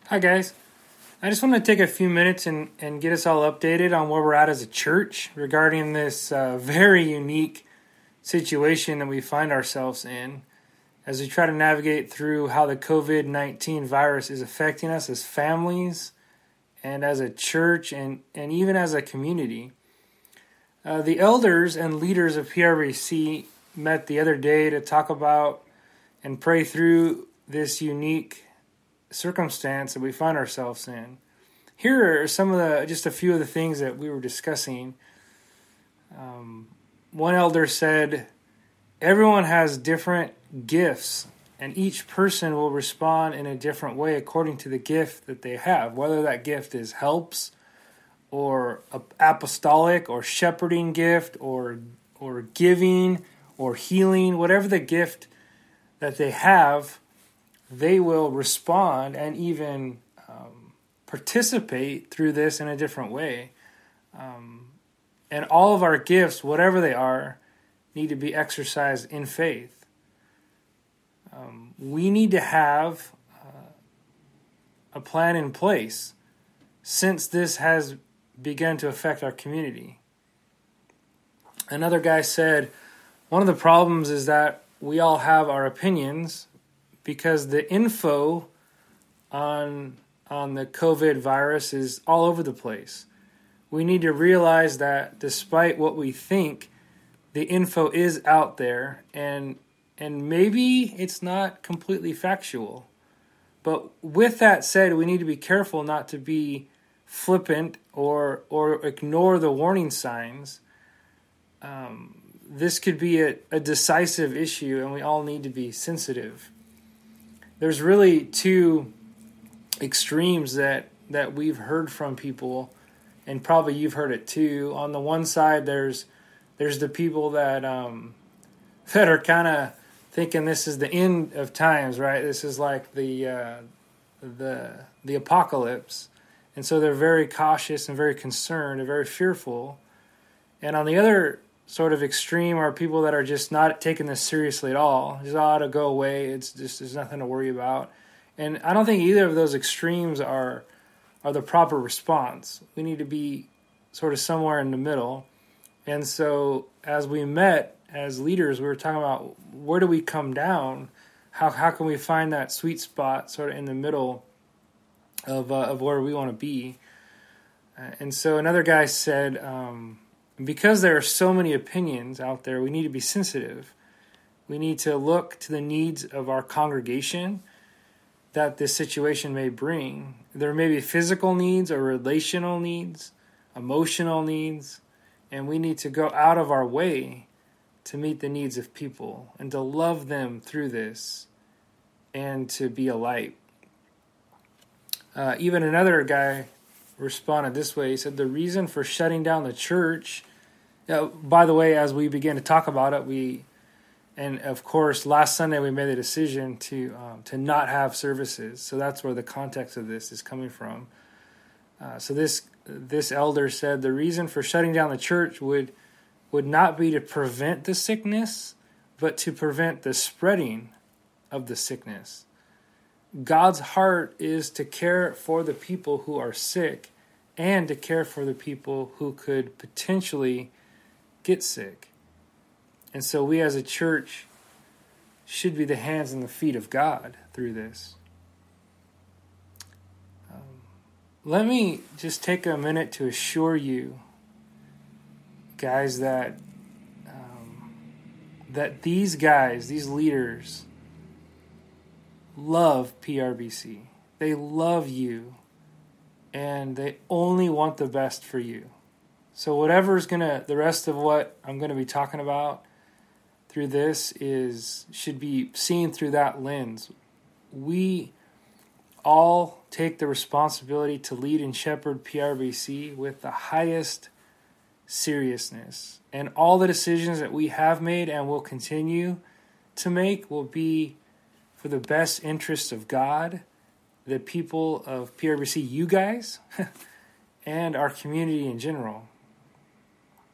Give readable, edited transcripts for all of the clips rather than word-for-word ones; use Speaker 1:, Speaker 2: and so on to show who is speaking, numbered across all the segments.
Speaker 1: Hi, guys. I just want to take a few minutes and get us all updated on where we're at as a church regarding this very unique situation that we find ourselves in as we try to navigate through how the COVID-19 virus is affecting us as families and as a church and even as a community. The elders and leaders of PRBC met the other day to talk about and pray through this unique circumstance that we find ourselves in. Here are just a few of the things that we were discussing. One elder said, everyone has different gifts, and each person will respond in a different way according to the gift that they have, whether that gift is helps, or apostolic, or shepherding gift, or giving, or healing, whatever the gift that they have, they will respond and even participate through this in a different way. And all of our gifts, whatever they are, need to be exercised in faith. We need to have a plan in place since this has begun to affect our community. Another guy said, one of the problems is that we all have our opinions because the info on the COVID virus is all over the place. We need to realize that despite what we think, the info is out there, and maybe it's not completely factual. But with that said, we need to be careful not to be flippant or ignore the warning signs. This could be a decisive issue, and we all need to be sensitive. There's really two extremes that we've heard from people, and probably you've heard it too. On the one side, there's the people that are kind of thinking this is the end of times, right? This is like the apocalypse, and so they're very cautious and very concerned and very fearful. And on the other sort of extreme are people that are just not taking this seriously at all. Just ought to go away. It's just there's nothing to worry about. And I don't think either of those extremes are the proper response. We need to be sort of somewhere in the middle. And so as we met as leaders, we were talking about where do we come down? How can we find that sweet spot sort of in the middle of where we want to be? And so another guy said, because there are so many opinions out there, we need to be sensitive. We need to look to the needs of our congregation that this situation may bring. There may be physical needs or relational needs, emotional needs, and we need to go out of our way to meet the needs of people and to love them through this and to be a light. Even another guy responded this way. He said, the reason for shutting down the church, by the way, as we began to talk about it, and of course, last Sunday we made the decision to not have services. So that's where the context of this is coming from. So this elder said the reason for shutting down the church would not be to prevent the sickness, but to prevent the spreading of the sickness. God's heart is to care for the people who are sick and to care for the people who could potentially get sick. And so we as a church should be the hands and the feet of God through this. Let me just take a minute to assure you, guys, that these guys, these leaders, love PRBC. They love you, and they only want the best for you. So whatever's the rest of what I'm going to be talking about through this should be seen through that lens. We all take the responsibility to lead and shepherd PRBC with the highest seriousness. And all the decisions that we have made and will continue to make will be for the best interests of God, the people of PRBC, you guys, and our community in general.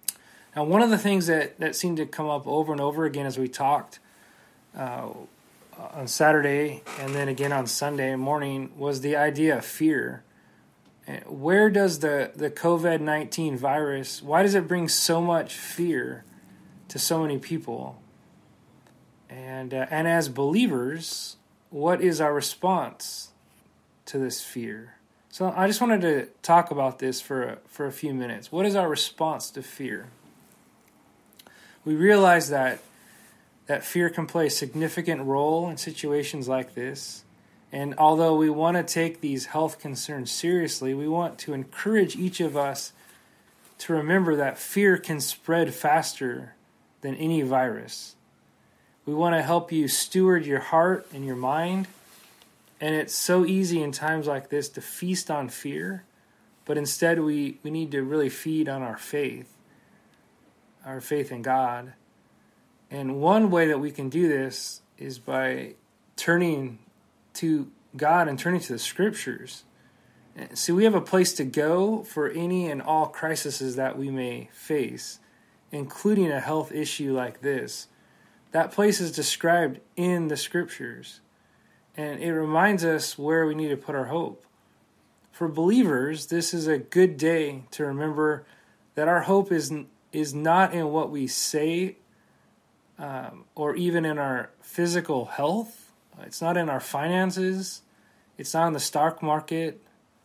Speaker 1: Now, one of the things that seemed to come up over and over again as we talked on Saturday and then again on Sunday morning was the idea of fear. Where does the COVID-19 virus, why does it bring so much fear to so many people? And as believers, what is our response to this fear? So I just wanted to talk about this for a few minutes. What is our response to fear? We realize that fear can play a significant role in situations like this. And although we want to take these health concerns seriously, we want to encourage each of us to remember that fear can spread faster than any virus. We want to help you steward your heart and your mind. And it's so easy in times like this to feast on fear, but instead we need to really feed on our faith in God. And one way that we can do this is by turning to God and turning to the Scriptures. So we have a place to go for any and all crises that we may face, including a health issue like this. That place is described in the Scriptures. And it reminds us where we need to put our hope. For believers, this is a good day to remember that our hope is not in what we say or even in our physical health. It's not in our finances. It's not in the stock market.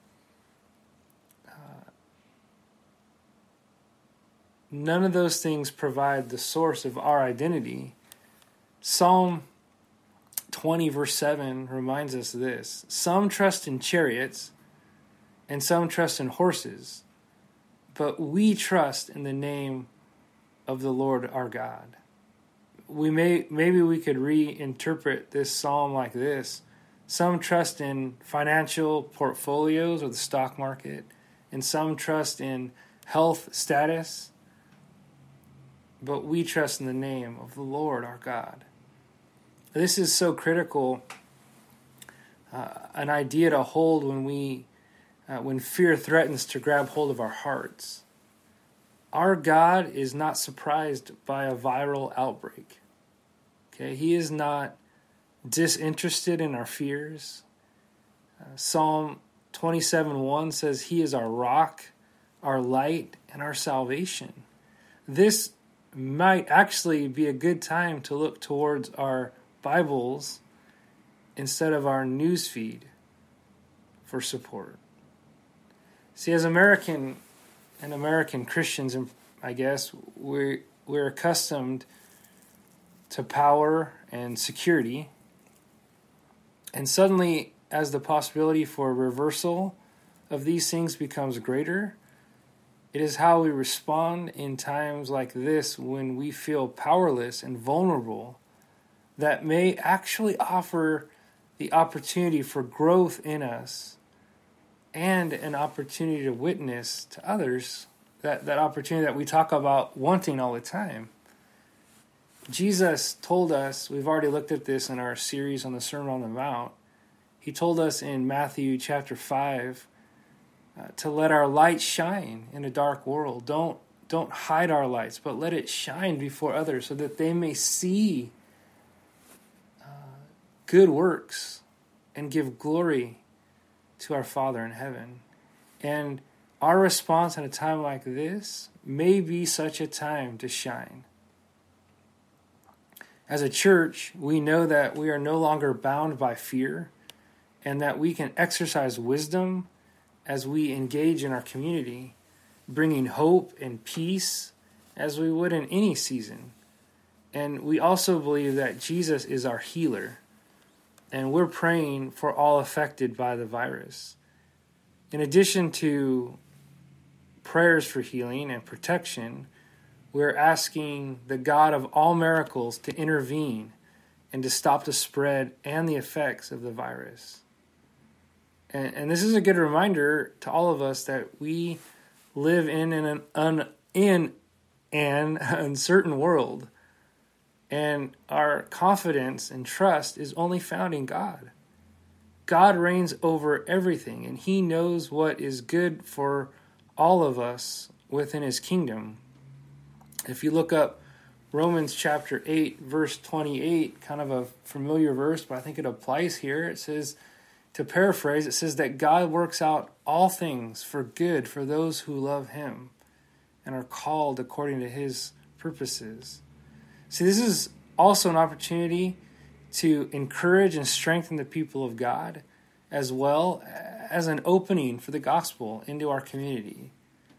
Speaker 1: None of those things provide the source of our identity. Psalm 20 verse 7 reminds us of this. Some trust in chariots and some trust in horses, but we trust in the name of the Lord our God. Maybe we could reinterpret this psalm like this. Some trust in financial portfolios or the stock market, and some trust in health status, but we trust in the name of the Lord our God. This is so critical, an idea to hold when fear threatens to grab hold of our hearts. Our God is not surprised by a viral outbreak. Okay, He is not disinterested in our fears. Psalm 27:1 says He is our rock, our light, and our salvation. This might actually be a good time to look towards our Bibles instead of our news feed for support. See, as American Christians, I guess, we're accustomed to power and security. And suddenly, as the possibility for reversal of these things becomes greater, it is how we respond in times like this when we feel powerless and vulnerable that may actually offer the opportunity for growth in us and an opportunity to witness to others, that opportunity that we talk about wanting all the time. Jesus told us, we've already looked at this in our series on the Sermon on the Mount, He told us in Matthew chapter 5 to let our light shine in a dark world. Don't hide our lights, but let it shine before others so that they may see good works and give glory to our Father in heaven. And our response in a time like this may be such a time to shine. As a church, we know that we are no longer bound by fear and that we can exercise wisdom as we engage in our community, bringing hope and peace as we would in any season. And we also believe that Jesus is our healer, and we're praying for all affected by the virus. In addition to prayers for healing and protection, we're asking the God of all miracles to intervene and to stop the spread and the effects of the virus. And this is a good reminder to all of us that we live in an uncertain world. And our confidence and trust is only found in God. God reigns over everything, and He knows what is good for all of us within His kingdom. If you look up Romans chapter 8, verse 28, kind of a familiar verse, but I think it applies here. It says, to paraphrase, it says that God works out all things for good for those who love him and are called according to his purposes. See, this is also an opportunity to encourage and strengthen the people of God, as well as an opening for the gospel into our community.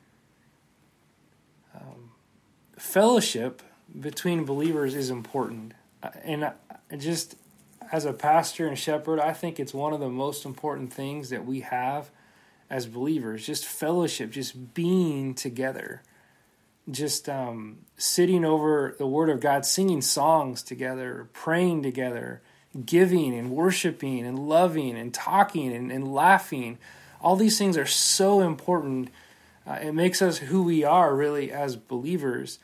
Speaker 1: Fellowship between believers is important. And just as a pastor and shepherd, I think it's one of the most important things that we have as believers. Just fellowship, just being together. Just sitting over the Word of God, singing songs together, praying together, giving and worshiping and loving and talking and laughing. All these things are so important. It makes us who we are really as believers.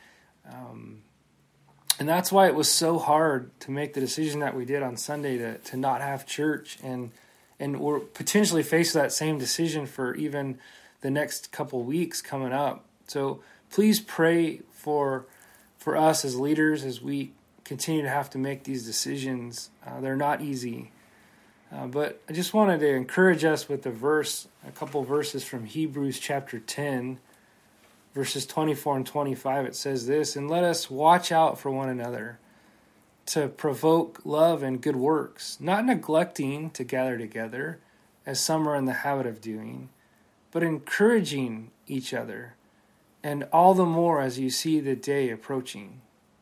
Speaker 1: And that's why it was so hard to make the decision that we did on Sunday to not have church. And we're potentially faced with that same decision for even the next couple weeks coming up. So please pray for us as leaders as we continue to have to make these decisions. They're not easy. But I just wanted to encourage us with a couple verses from Hebrews chapter 10, verses 24 and 25. It says this, and let us watch out for one another to provoke love and good works, not neglecting to gather together, as some are in the habit of doing, but encouraging each other, and all the more as you see the day approaching.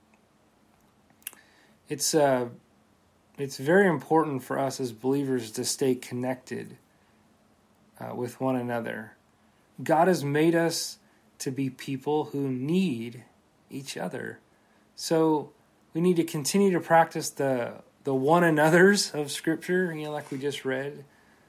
Speaker 1: It's very important for us as believers to stay connected with one another. God has made us to be people who need each other. So we need to continue to practice the one another's of Scripture, like we just read,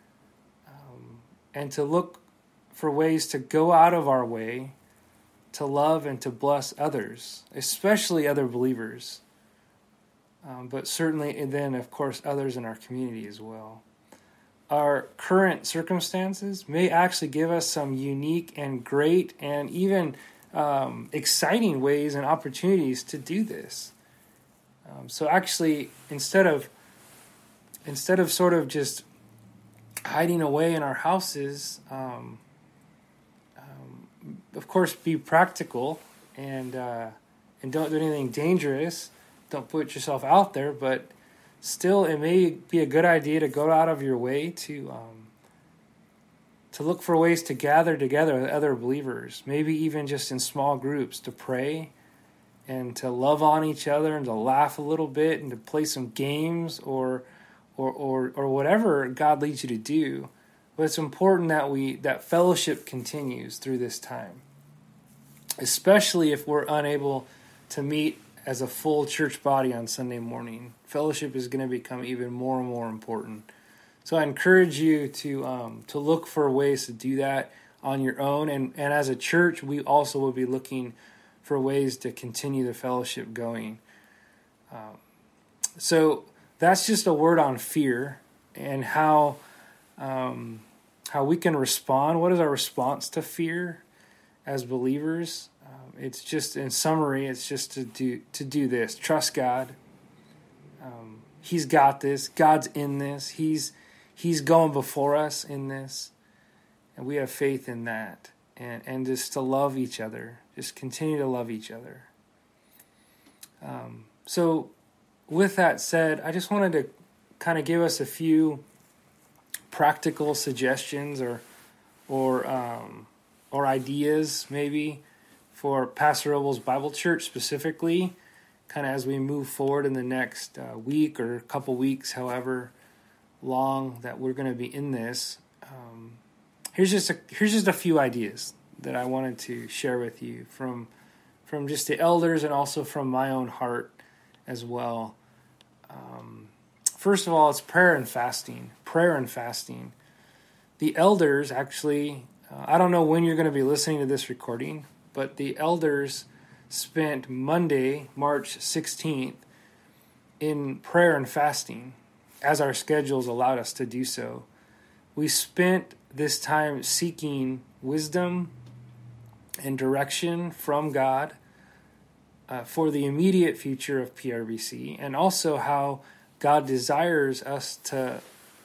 Speaker 1: and to look for ways to go out of our way to love and to bless others, especially other believers. But certainly, and then, of course, others in our community as well. Our current circumstances may actually give us some unique and great and even exciting ways and opportunities to do this. So actually, instead of sort of just hiding away in our houses, of course, be practical and don't do anything dangerous. Don't put yourself out there, but still, it may be a good idea to go out of your way to look for ways to gather together with other believers, maybe even just in small groups, to pray and to love on each other and to laugh a little bit and to play some games or whatever God leads you to do. But it's important that fellowship continues through this time, especially if we're unable to meet as a full church body on Sunday morning. Fellowship is going to become even more and more important. So I encourage you to look for ways to do that on your own. And as a church, we also will be looking for ways to continue the fellowship going. So that's just a word on fear and how we can respond. What is our response to fear as believers? It's just, in summary, it's just to do this. Trust God. He's got this. God's in this. He's going before us in this. And we have faith in that. And just to love each other. Just continue to love each other. So with that said, I just wanted to kind of give us a few practical suggestions or ideas maybe for Pastor Robles Bible Church specifically, kind of as we move forward in the next week or couple weeks, however long that we're going to be in this. Here's just a few ideas that I wanted to share with you from just the elders and also from my own heart as well. First of all, it's prayer and fasting. Prayer and fasting. The elders actually, I don't know when you're going to be listening to this recording, but the elders spent Monday, March 16th, in prayer and fasting, as our schedules allowed us to do so. We spent this time seeking wisdom and direction from God for the immediate future of PRBC, and also how God desires us to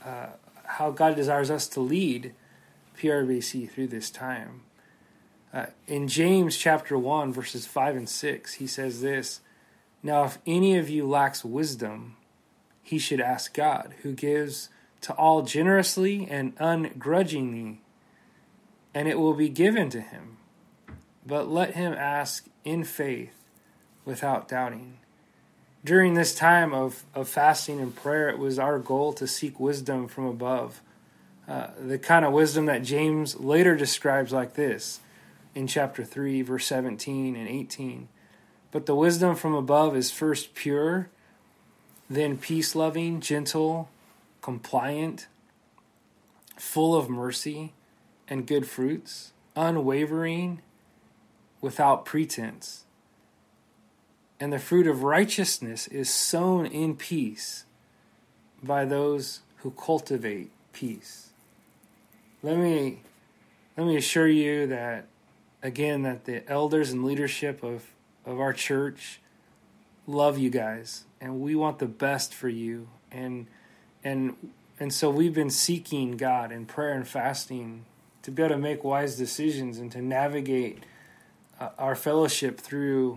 Speaker 1: lead PRBC through this time. In James chapter 1, verses 5 and 6, he says this, "Now if any of you lacks wisdom, he should ask God, who gives to all generously and ungrudgingly, and it will be given to him. But let him ask in faith, without doubting." During this time of fasting and prayer, it was our goal to seek wisdom from above. The kind of wisdom that James later describes like this in chapter 3, verse 17 and 18. "But the wisdom from above is first pure, then peace-loving, gentle, compliant, full of mercy and good fruits, unwavering, without pretense. And the fruit of righteousness is sown in peace by those who cultivate peace." Let me assure you that, again, that the elders and leadership of our church love you guys, and we want the best for you. And so we've been seeking God in prayer and fasting to be able to make wise decisions and to navigate our fellowship through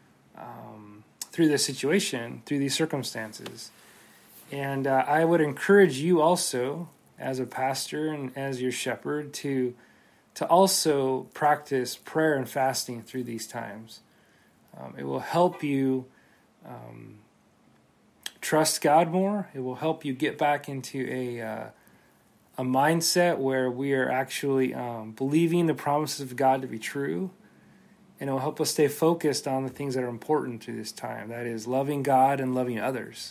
Speaker 1: this situation, through these circumstances. And I would encourage you also, as a pastor and as your shepherd, to also practice prayer and fasting through these times. It will help you trust God more. It will help you get back into a mindset where we are actually believing the promises of God to be true. And it will help us stay focused on the things that are important through this time. That is, loving God and loving others.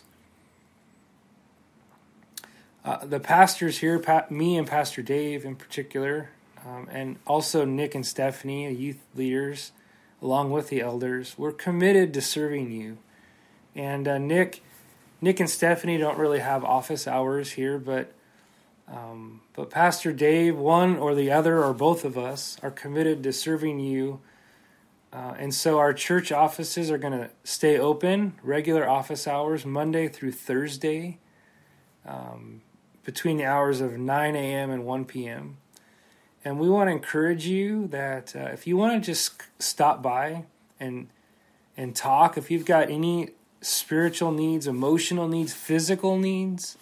Speaker 1: The pastors here, me and Pastor Dave in particular, and also Nick and Stephanie, youth leaders, along with the elders, we're committed to serving you. And Nick and Stephanie don't really have office hours here, but Pastor Dave, one or the other or both of us, are committed to serving you. And so our church offices are going to stay open, regular office hours, Monday through Thursday, between the hours of 9 a.m. and 1 p.m. And we want to encourage you that if you want to just stop by and talk, if you've got any spiritual needs, emotional needs, physical needs,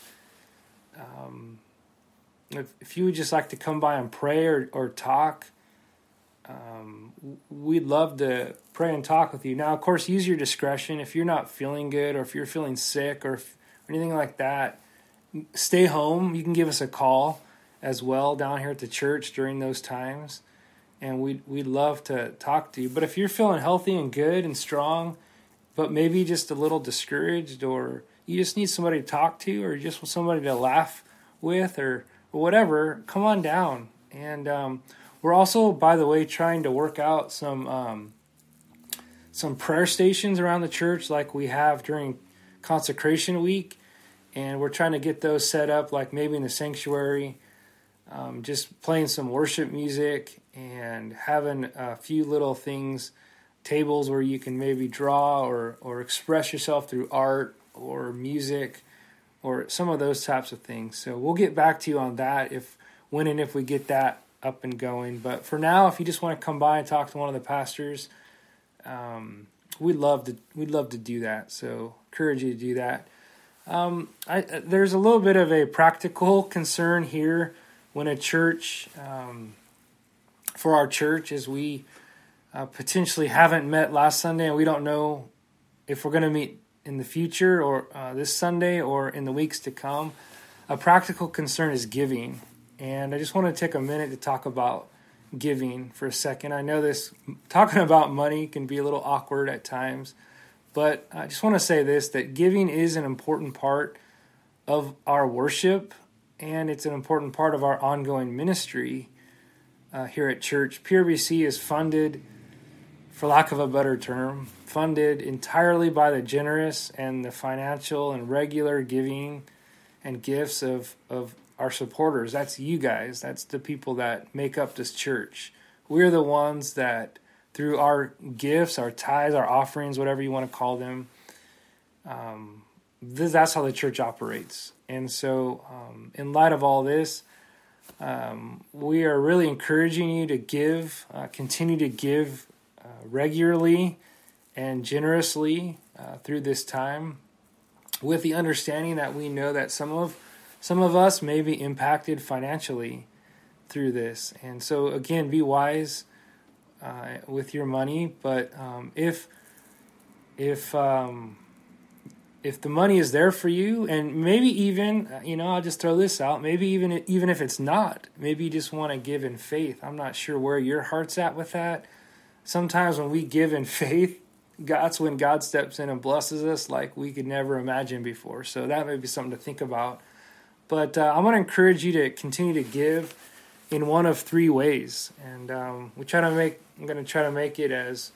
Speaker 1: if you would just like to come by and pray or talk, we'd love to pray and talk with you. Now, of course, use your discretion. If you're not feeling good or if you're feeling sick or anything like that, stay home. You can give us a call as well down here at the church during those times, and we'd love to talk to you. But if you're feeling healthy and good and strong, but maybe just a little discouraged, or you just need somebody to talk to, or you just want somebody to laugh with, or whatever, come on down. And we're also, by the way, trying to work out some prayer stations around the church like we have during consecration week. And we're trying to get those set up, like maybe in the sanctuary, just playing some worship music and having a few little things, tables where you can maybe draw or express yourself through art or music or some of those types of things. So we'll get back to you on that when and if we get that up and going. But for now, if you just want to come by and talk to one of the pastors, we'd love to do that. So encourage you to do that. There's a little bit of a practical concern here when a church, for our church, as we potentially haven't met last Sunday, and we don't know if we're going to meet in the future or this Sunday or in the weeks to come. A practical concern is giving. And I just want to take a minute to talk about giving for a second. I know talking about money can be a little awkward at times, but I just want to say this, that giving is an important part of our worship, and it's an important part of our ongoing ministry here at church. PRBC is funded, for lack of a better term, funded entirely by the generous and the financial and regular giving and gifts of our supporters. That's you guys. That's the people that make up this church. We're the ones that through our gifts, our tithes, our offerings, whatever you want to call them. That's how the church operates. And so in light of all this, we are really encouraging you to give, continue to give regularly and generously through this time, with the understanding that we know that some of us may be impacted financially through this. And so again, be wise with your money. But if the money is there for you, and maybe even, I'll just throw this out, maybe even if it's not, maybe you just want to give in faith. I'm not sure where your heart's at with that. Sometimes when we give in faith, that's when God steps in and blesses us like we could never imagine before. So that may be something to think about. But I'm going to encourage you to continue to give in one of three ways. And I'm going to try to make it as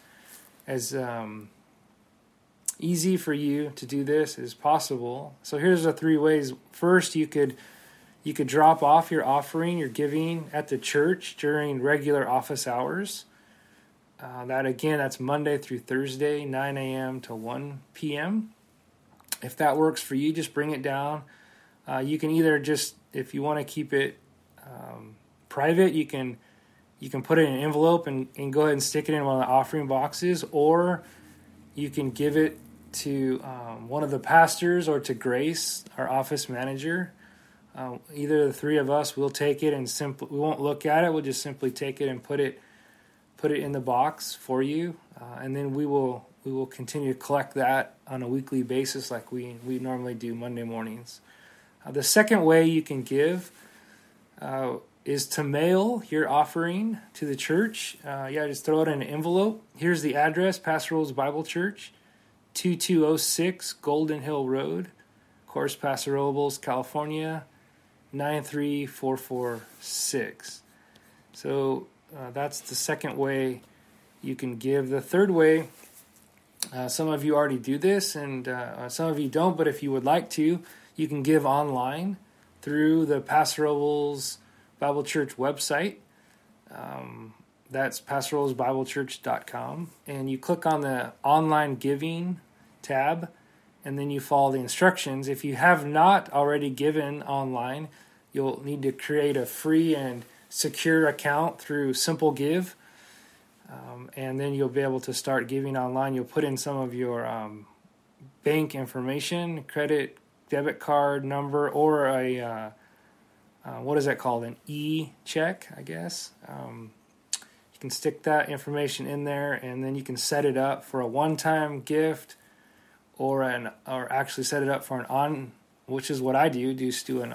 Speaker 1: easy for you to do this as possible. So here's the three ways. First, you could drop off your offering, your giving at the church during regular office hours. That's Monday through Thursday, 9 a.m. to 1 p.m. If that works for you, just bring it down. You can either just, if you want to keep it private, you can put it in an envelope and go ahead and stick it in one of the offering boxes, or you can give it to one of the pastors or to Grace, our office manager. Either of the three of us will take it and we won't look at it. We'll just simply take it and put it in the box for you, and then we will continue to collect that on a weekly basis like we normally do Monday mornings. The second way you can give is to mail your offering to the church. Just throw it in an envelope. Here's the address: Pastor Robles Bible Church, 2206 Golden Hill Road, of course, Paso Robles, California, 93446. So that's the second way you can give. The third way, some of you already do this, and some of you don't, but if you would like to, you can give online through the Paso Robles Bible Church website. That's PastorRoblesBibleChurch.com, and you click on the online giving tab, and then you follow the instructions. If you have not already given online, you'll need to create a free and secure account through Simple Give, and then you'll be able to start giving online. You'll put in some of your bank information, credit, debit card number, or a what is that called? An e-check, I guess. You can stick that information in there, and then you can set it up for a one-time gift, or actually set it up for which is what I do. Just do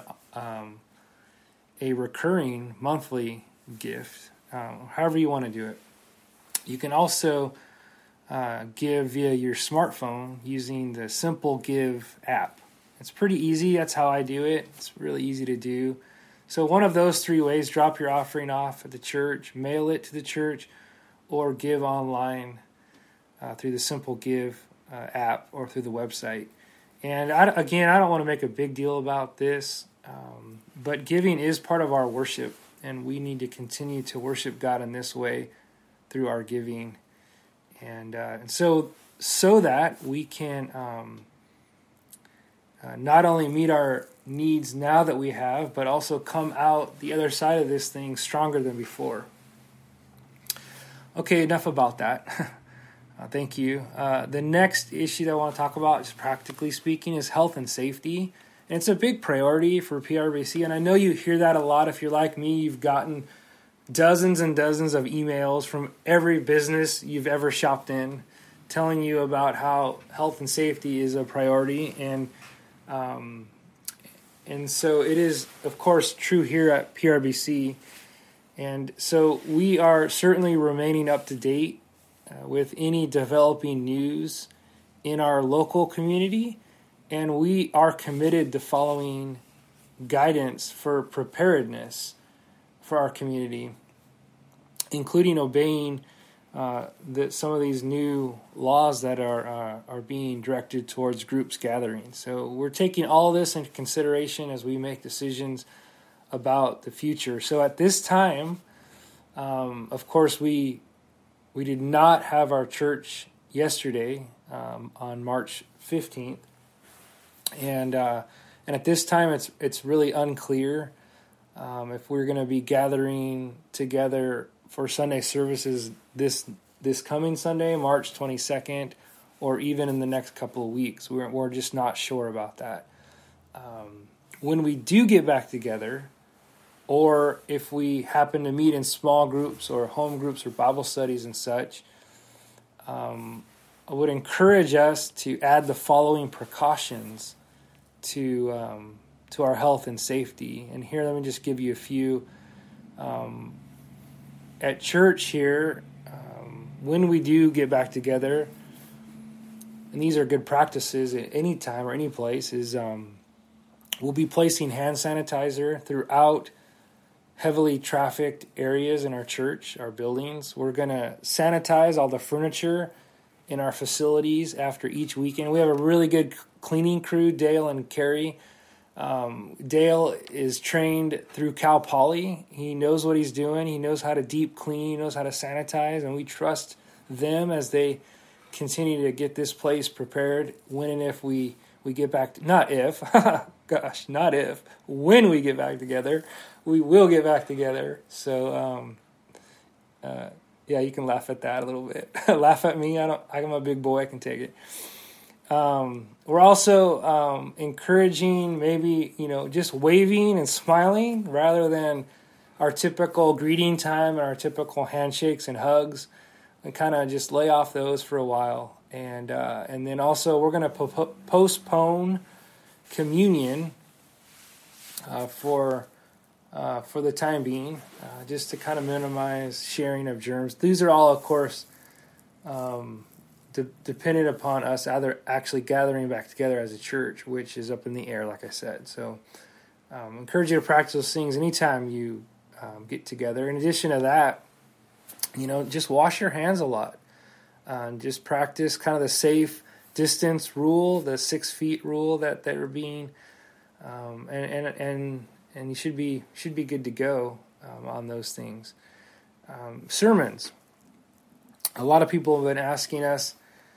Speaker 1: a recurring monthly gift, however you want to do it. You can also give via your smartphone using the Simple Give app. It's pretty easy. That's how I do it. It's really easy to do. So one of those three ways: drop your offering off at the church, mail it to the church, or give online through the Simple Give app or through the website. And I don't want to make a big deal about this, but giving is part of our worship, and we need to continue to worship God in this way through our giving, and so that we can not only meet our needs now that we have, but also come out the other side of this thing stronger than before. Okay, enough about that. Thank you. The next issue that I want to talk about, just practically speaking, is health and safety. And it's a big priority for PRBC, and I know you hear that a lot. If you're like me, you've gotten dozens and dozens of emails from every business you've ever shopped in telling you about how health and safety is a priority. And so it is, of course, true here at PRBC. And so we are certainly remaining up to date with any developing news in our local community, and we are committed to following guidance for preparedness for our community, including obeying some of these new laws that are being directed towards groups gathering. So we're taking all this into consideration as we make decisions about the future. So at this time, of course, we We did not have our church yesterday on March 15th, and at this time it's really unclear if we're going to be gathering together for Sunday services this coming Sunday, March 22nd, or even in the next couple of weeks. We're just not sure about that. When we do get back together, or if we happen to meet in small groups or home groups or Bible studies and such, I would encourage us to add the following precautions to our health and safety. And here, let me just give you a few. At church here, when we do get back together, and these are good practices at any time or any place, is we'll be placing hand sanitizer throughout heavily trafficked areas in our church, our buildings. We're going to sanitize all the furniture in our facilities after each weekend. We have a really good cleaning crew, Dale and Carrie. Dale is trained through Cal Poly. He knows what he's doing. He knows how to deep clean. He knows how to sanitize, and we trust them as they continue to get this place prepared when and if we get back to, not if, gosh, not if, when we get back together. We will get back together. So, yeah, you can laugh at that a little bit. Laugh at me. I'm a big boy. I can take it. We're also encouraging maybe, just waving and smiling rather than our typical greeting time and our typical handshakes and hugs, and kind of just lay off those for a while. And then also we're going to postpone communion for the time being, just to kind of minimize sharing of germs. These are all, of course, dependent upon us either actually gathering back together as a church, which is up in the air, like I said. So encourage you to practice those things anytime you get together. In addition to that, just wash your hands a lot. Just practice kind of the safe distance rule, the 6 feet rule that are being, and you should be good to go on those things. Sermons. A lot of people have been asking us,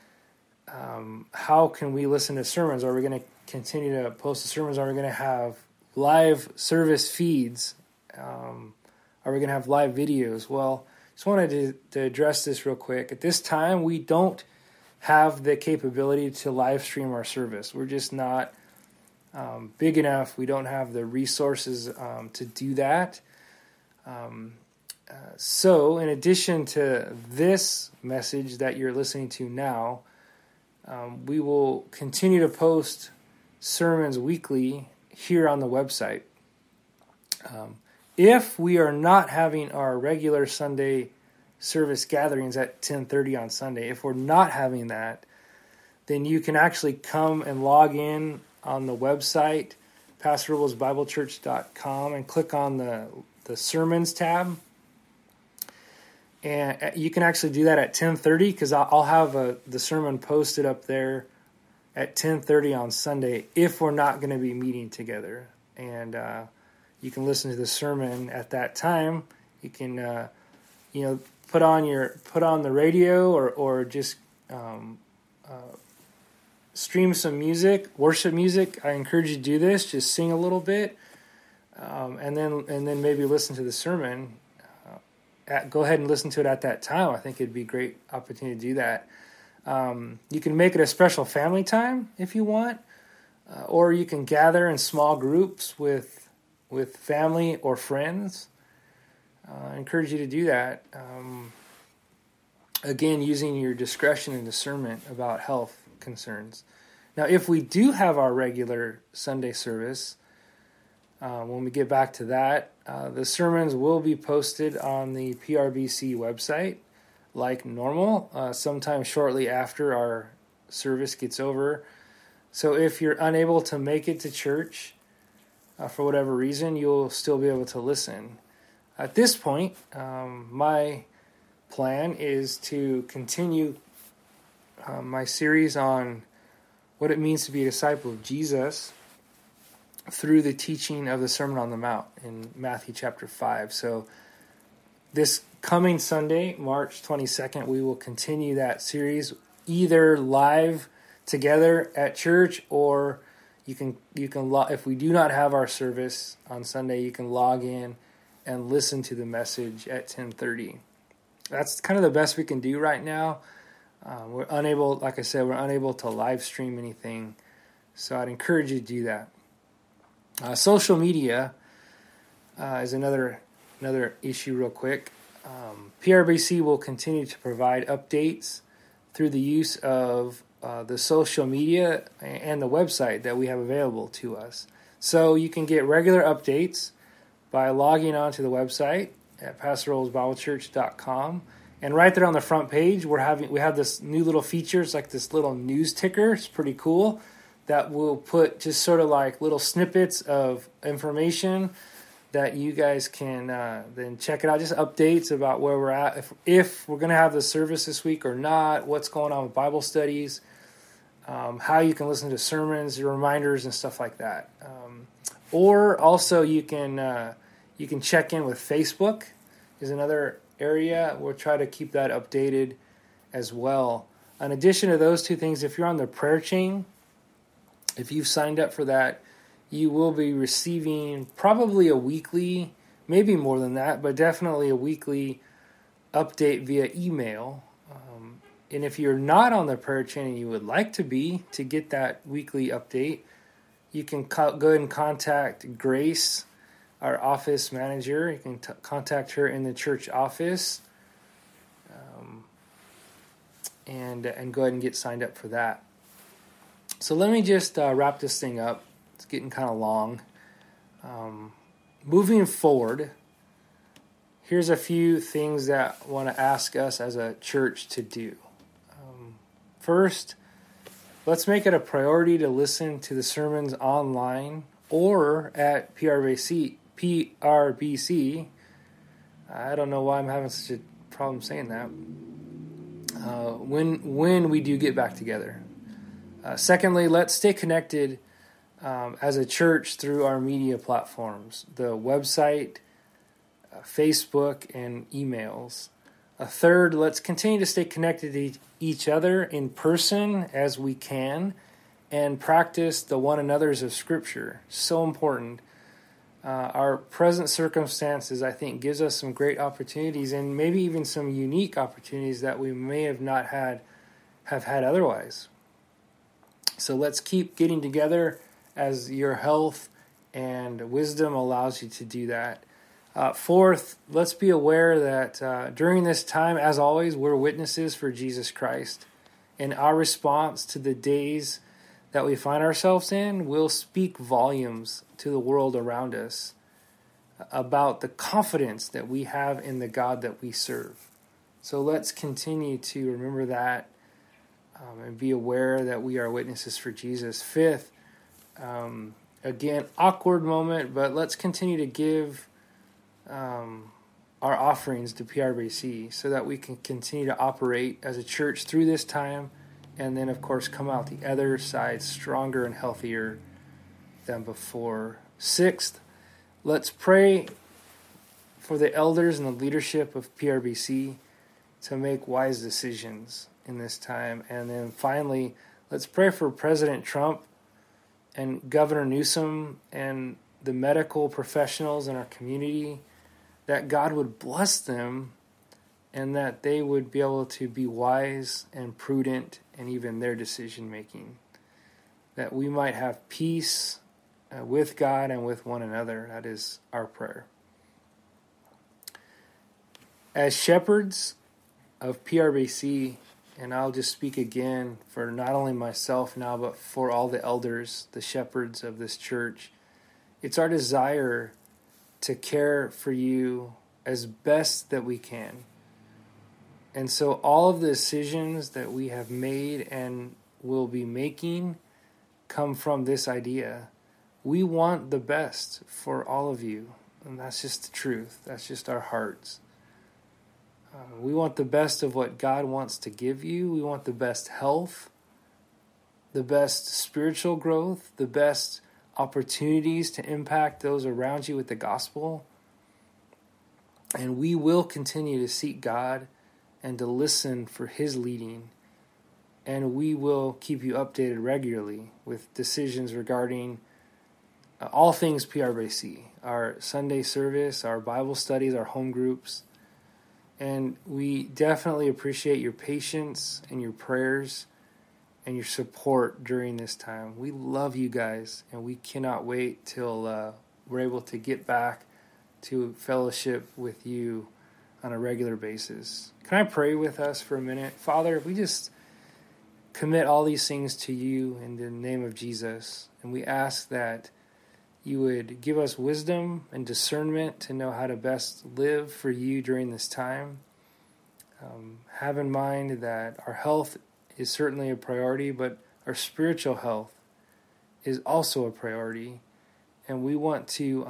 Speaker 1: how can we listen to sermons? Are we going to continue to post the sermons? Are we going to have live service feeds? Are we going to have live videos? Well, just wanted to address this real quick. At this time, we don't have the capability to live stream our service. We're just not big enough. We don't have the resources to do that. So in addition to this message that you're listening to now, we will continue to post sermons weekly here on the website. If we are not having our regular Sunday service gatherings at 10:30 on Sunday, if we're not having that, then you can actually come and log in on the website, pastorrubblesbiblechurch.com, and click on the sermons tab. And you can actually do that at 10:30 because I'll have the sermon posted up there at 10:30 on Sunday if we're not going to be meeting together. And you can listen to the sermon at that time. You can, put on the radio or just stream some music, worship music. I encourage you to do this. Just sing a little bit, and then maybe listen to the sermon. Go ahead and listen to it at that time. I think it'd be a great opportunity to do that. You can make it a special family time if you want, or you can gather in small groups with family or friends. I encourage you to do that. Again, using your discretion and discernment about health concerns. Now, if we do have our regular Sunday service, when we get back to that, the sermons will be posted on the PRBC website like normal, sometime shortly after our service gets over. So if you're unable to make it to church for whatever reason, you'll still be able to listen. At this point, my plan is to continue my series on what it means to be a disciple of Jesus through the teaching of the Sermon on the Mount in Matthew chapter 5. So this coming Sunday, March 22nd, we will continue that series either live together at church, or you can if we do not have our service on Sunday, you can log in and listen to the message at 10:30. That's kind of the best we can do right now. We're unable, like I said, we're unable to live stream anything, so I'd encourage you to do that. Social media is another issue real quick. PRBC will continue to provide updates through the use of the social media and the website that we have available to us. So you can get regular updates by logging on to the website at pastorolesbiblechurch.com. And right there on the front page, we have this new little feature. It's like this little news ticker. It's pretty cool. That will put just sort of like little snippets of information that you guys can then check it out. Just updates about where we're at, if we're going to have the service this week or not, what's going on with Bible studies, how you can listen to sermons, reminders, and stuff like that. Or also you can check in with Facebook is another area. We'll try to keep that updated as well. In addition to those two things, if you're on the prayer chain, if you've signed up for that, you will be receiving probably a weekly, maybe more than that, but definitely a weekly update via email. And if you're not on the prayer chain and you would like to be, to get that weekly update, you can go ahead and contact Grace, our office manager. You can contact her in the church office, and go ahead and get signed up for that. So let me just wrap this thing up. It's getting kind of long. Moving forward, here's a few things that I want to ask us as a church to do. First, let's make it a priority to listen to the sermons online or at PRBC. I don't know why I'm having such a problem saying that. When we do get back together. Secondly, let's stay connected as a church through our media platforms, the website, Facebook, and emails. Third, let's continue to stay connected to each other in person as we can, and practice the one another's of Scripture. So important. Our present circumstances, I think, gives us some great opportunities, and maybe even some unique opportunities that we may have not have had otherwise. So let's keep getting together as your health and wisdom allows you to do that. Fourth, let's be aware that during this time, as always, we're witnesses for Jesus Christ. And our response to the days that we find ourselves in will speak volumes to the world around us about the confidence that we have in the God that we serve. So let's continue to remember that and be aware that we are witnesses for Jesus. Fifth, again, awkward moment, but let's continue to give our offerings to PRBC so that we can continue to operate as a church through this time, and then, of course, come out the other side stronger and healthier than before. Sixth, let's pray for the elders and the leadership of PRBC to make wise decisions in this time. And then finally, let's pray for President Trump and Governor Newsom and the medical professionals in our community, that God would bless them and that they would be able to be wise and prudent in even their decision making. That we might have peace with God and with one another. That is our prayer. As shepherds of PRBC, and I'll just speak again for not only myself now, but for all the elders, the shepherds of this church, it's our desire to care for you as best that we can. And so all of the decisions that we have made and will be making come from this idea. We want the best for all of you, and that's just the truth. That's just our hearts. We want the best of what God wants to give you. We want the best health, the best spiritual growth, the best opportunities to impact those around you with the gospel. And we will continue to seek God and to listen for His leading. And we will keep you updated regularly with decisions regarding all things PRBC, our Sunday service, our Bible studies, our home groups. And we definitely appreciate your patience and your prayers and your support during this time. We love you guys, and we cannot wait till we're able to get back to fellowship with you on a regular basis. Can I pray with us for a minute? Father, we just commit all these things to you in the name of Jesus, and we ask that you would give us wisdom and discernment to know how to best live for you during this time. Have in mind that our health is certainly a priority, but our spiritual health is also a priority, and we want to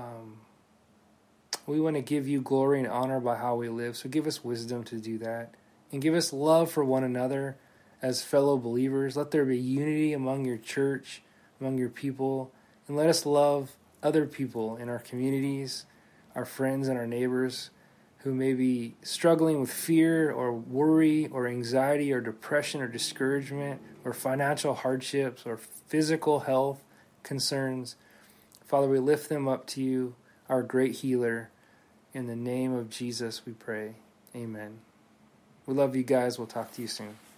Speaker 1: give you glory and honor by how we live. So give us wisdom to do that, and give us love for one another as fellow believers. Let there be unity among your church, among your people, and let us love other people in our communities, our friends and our neighbors who may be struggling with fear or worry or anxiety or depression or discouragement or financial hardships or physical health concerns. Father, we lift them up to you, our great healer. In the name of Jesus we pray. Amen. We love you guys. We'll talk to you soon.